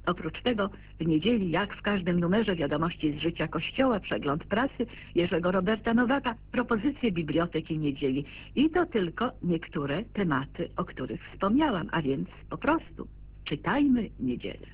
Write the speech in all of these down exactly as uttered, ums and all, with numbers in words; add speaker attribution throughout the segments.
Speaker 1: Oprócz tego w niedzieli, jak w każdym numerze Wiadomości z życia Kościoła, przegląd prasy Jerzego Roberta Nowaka, propozycje Biblioteki Niedzieli. I to tylko niektóre tematy, o których wspomniałam, a więc po prostu czytajmy niedzielę.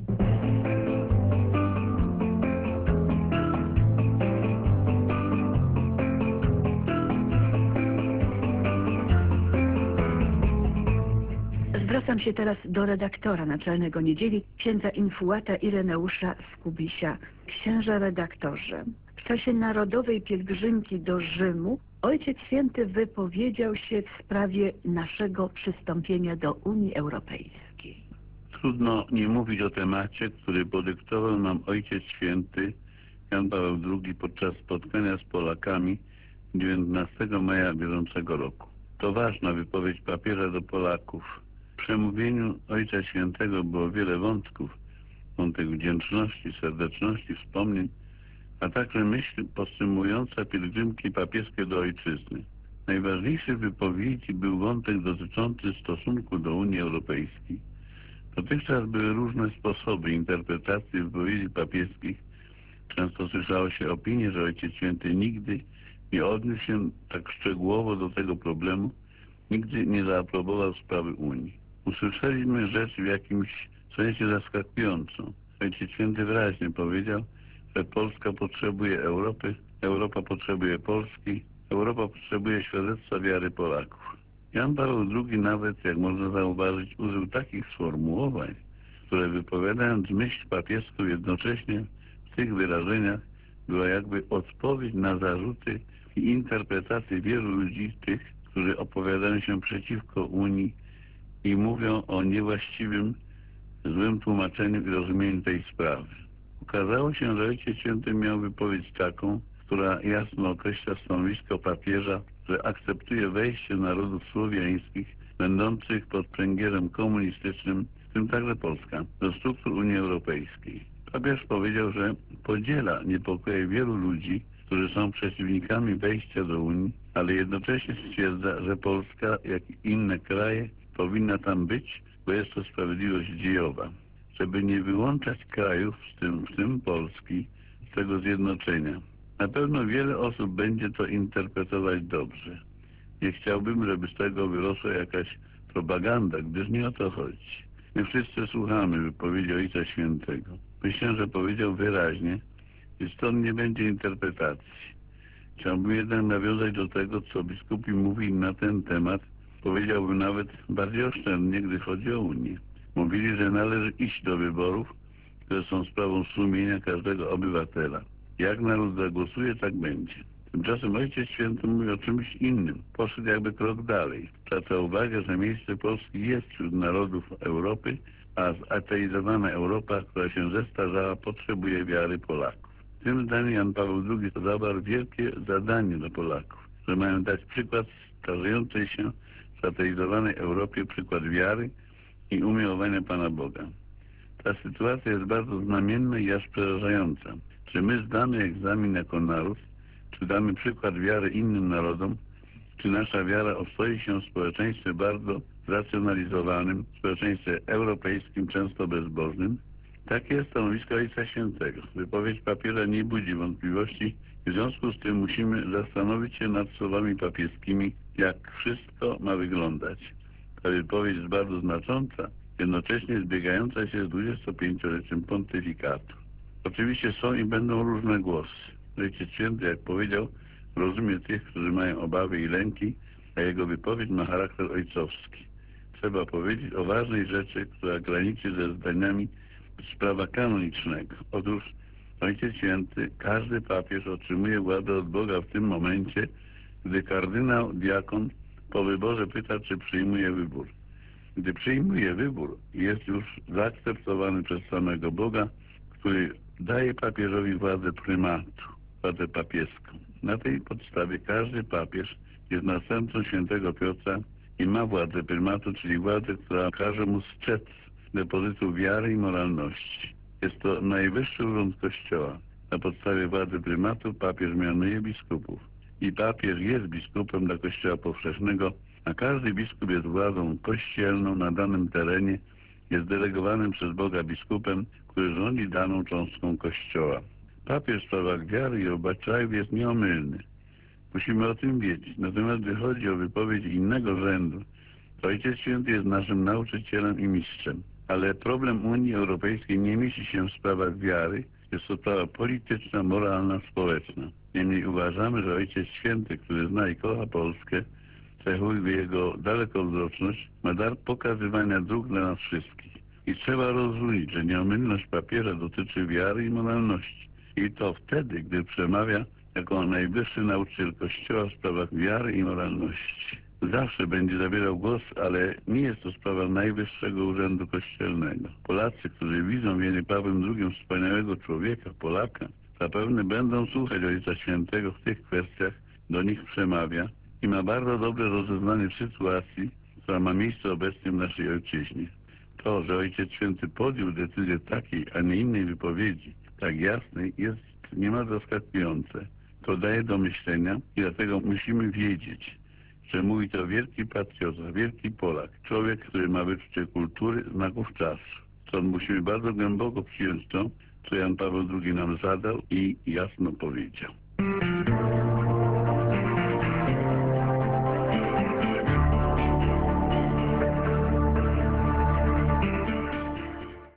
Speaker 1: Zwracam się teraz do redaktora naczelnego Niedzieli, księdza infułata Ireneusza Skubisia. Księże redaktorze, w czasie narodowej pielgrzymki do Rzymu Ojciec Święty wypowiedział się w sprawie naszego przystąpienia do Unii Europejskiej.
Speaker 2: Trudno nie mówić o temacie, który podyktował nam Ojciec Święty Jan Paweł drugi podczas spotkania z Polakami dziewiętnastego maja bieżącego roku. To ważna wypowiedź papieża do Polaków. W przemówieniu Ojca Świętego było wiele wątków, wątek wdzięczności, serdeczności, wspomnień, a także myśl podtrzymująca pielgrzymki papieskie do Ojczyzny. Najważniejszy w wypowiedzi był wątek dotyczący stosunku do Unii Europejskiej. Dotychczas były różne sposoby interpretacji wypowiedzi papieskich. Często słyszało się opinię, że Ojciec Święty nigdy nie odniósł się tak szczegółowo do tego problemu, nigdy nie zaaprobował sprawy Unii. Usłyszeliśmy rzecz w jakimś sensie zaskakującą. Ojciec Święty wyraźnie powiedział, że Polska potrzebuje Europy, Europa potrzebuje Polski, Europa potrzebuje świadectwa wiary Polaków. Jan Paweł drugi nawet, jak można zauważyć, użył takich sformułowań, które wypowiadając myśl papieską jednocześnie w tych wyrażeniach była jakby odpowiedź na zarzuty i interpretacje wielu ludzi, tych, którzy opowiadają się przeciwko Unii i mówią o niewłaściwym, złym tłumaczeniu i rozumieniu tej sprawy. Okazało się, że Ojciec Święty miał wypowiedź taką, która jasno określa stanowisko papieża, że akceptuje wejście narodów słowiańskich będących pod pręgierzem komunistycznym, w tym także Polska, do struktur Unii Europejskiej. Papież powiedział, że podziela niepokoje wielu ludzi, którzy są przeciwnikami wejścia do Unii, ale jednocześnie stwierdza, że Polska, jak i inne kraje, powinna tam być, bo jest to sprawiedliwość dziejowa. Żeby nie wyłączać krajów, w tym, w tym Polski, z tego zjednoczenia. Na pewno wiele osób będzie to interpretować dobrze. Nie chciałbym, żeby z tego wyrosła jakaś propaganda, gdyż nie o to chodzi. My wszyscy słuchamy wypowiedzi Ojca Świętego. Myślę, że powiedział wyraźnie, że stąd nie będzie interpretacji. Chciałbym jednak nawiązać do tego, co biskupi mówili na ten temat. Powiedziałbym nawet bardziej oszczędnie, gdy chodzi o Unię. Mówili, że należy iść do wyborów, które są sprawą sumienia każdego obywatela. Jak naród zagłosuje, tak będzie. Tymczasem Ojciec Święty mówi o czymś innym. Poszedł jakby krok dalej. Zwraca uwagę, że miejsce Polski jest wśród narodów Europy, a zateizowana Europa, która się zestarzała, potrzebuje wiary Polaków. W tym zdaniu Jan Paweł drugi zawarł wielkie zadanie dla Polaków, że mają dać przykład starzejącej się, zateizowanej Europie, przykład wiary i umiłowania Pana Boga. Ta sytuacja jest bardzo znamienna i aż przerażająca. Czy my zdamy egzamin jako naród, czy damy przykład wiary innym narodom, czy nasza wiara ostoi się w społeczeństwie bardzo zracjonalizowanym, społeczeństwie europejskim, często bezbożnym? Takie jest stanowisko Ojca Świętego. Wypowiedź papieża nie budzi wątpliwości. W związku z tym musimy zastanowić się nad słowami papieskimi, jak wszystko ma wyglądać. Ta wypowiedź jest bardzo znacząca, jednocześnie zbiegająca się z dwudziestopięcioleciem pontyfikatu. Oczywiście są i będą różne głosy. Ojciec Święty, jak powiedział, rozumie tych, którzy mają obawy i lęki, a jego wypowiedź ma charakter ojcowski. Trzeba powiedzieć o ważnej rzeczy, która graniczy ze zdaniami z prawa kanonicznego. Otóż Ojciec Święty, każdy papież otrzymuje władzę od Boga w tym momencie, gdy kardynał, diakon po wyborze pyta, czy przyjmuje wybór. Gdy przyjmuje wybór, jest już zaakceptowany przez samego Boga, który daje papieżowi władzę prymatu, władzę papieską. Na tej podstawie każdy papież jest następcą świętego Piotra i ma władzę prymatu, czyli władzę, która każe mu strzec depozytu wiary i moralności. Jest to najwyższy urząd Kościoła. Na podstawie władzy prymatu papież mianuje biskupów. I papież jest biskupem dla Kościoła powszechnego, a każdy biskup jest władzą kościelną na danym terenie jest delegowanym przez Boga biskupem, który rządzi daną cząstką Kościoła. Papież w sprawach wiary i obyczajów jest nieomylny. Musimy o tym wiedzieć. Natomiast gdy chodzi o wypowiedź innego rzędu, to Ojciec Święty jest naszym nauczycielem i mistrzem. Ale problem Unii Europejskiej nie mieści się w sprawach wiary, jest to sprawa polityczna, moralna, społeczna. Niemniej uważamy, że Ojciec Święty, który zna i kocha Polskę, cechuje jego dalekowzroczność, ma dar pokazywania dróg dla nas wszystkich. I trzeba rozróżnić, że nieomylność papieża dotyczy wiary i moralności. I to wtedy, gdy przemawia jako najwyższy nauczyciel Kościoła w sprawach wiary i moralności. Zawsze będzie zabierał głos, ale nie jest to sprawa najwyższego urzędu kościelnego. Polacy, którzy widzą w Janie Pawłem drugim wspaniałego człowieka, Polaka, zapewne będą słuchać Ojca Świętego w tych kwestiach, do nich przemawia i ma bardzo dobre rozeznanie w sytuacji, która ma miejsce obecnie w naszej ojczyźnie. To, że Ojciec Święty podjął decyzję takiej, a nie innej wypowiedzi, tak jasnej, jest niemal zaskakujące. To daje do myślenia i dlatego musimy wiedzieć, że mówi to wielki patriota, wielki Polak, człowiek, który ma wyczucie kultury, znaków czasu. Stąd musimy bardzo głęboko przyjąć to, co Jan Paweł drugi nam zadał i jasno powiedział.